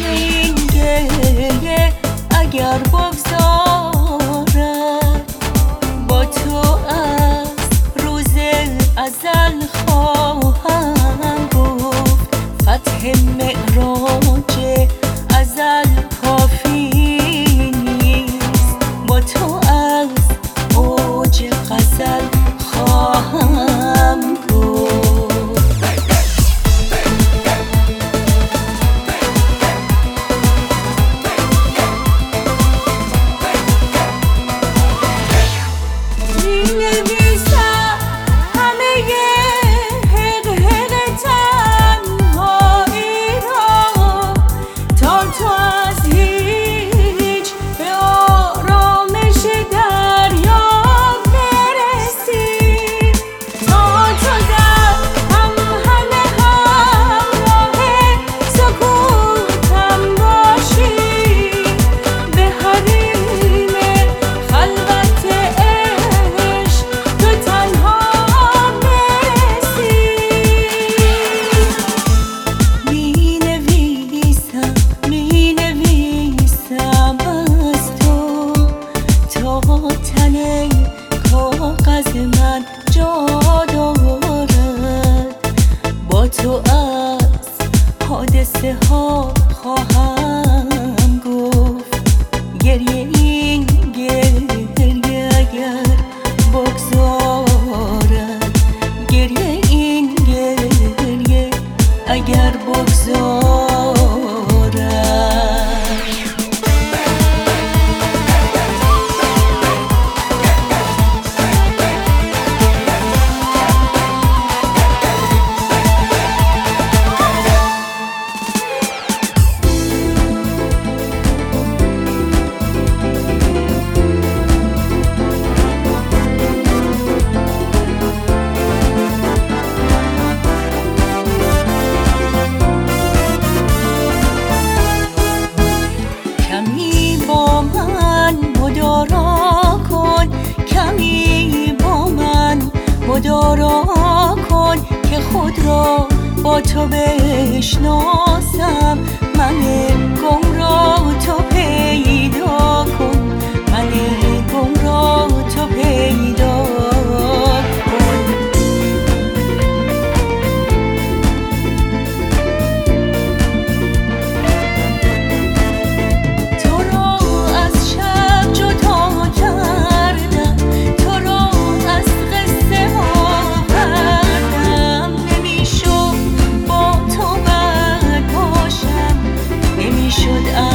این گریه اگر بگذارد با تو از روز ازل خواهم گفت فتح معراج ازل کافی نیست با تو از اوج غزل خواهم گفت می‌نویسم همه حق تنهایی را تا تو از هیچ به آرامش دریا برسی تا تو در همهمه همراه سکوتم باشی به حریم خلوت عشق تو تنها برسی می‌نویسم از تو تا تن کاغذ من جا دارد با تو از حادثه ها خواهم گفت گریه این گریه اگر بگذارد گریه این گریه اگر بگذارد کمی با من مدارا کن کمی با من مدارا کن که خود را با تو بشناسم من گم را تو پیدا کن من گم را تو پیدا کن تو را از شب جدا کردم تو را از قصه آوردم نمیشد با تو بد باشم نمیشد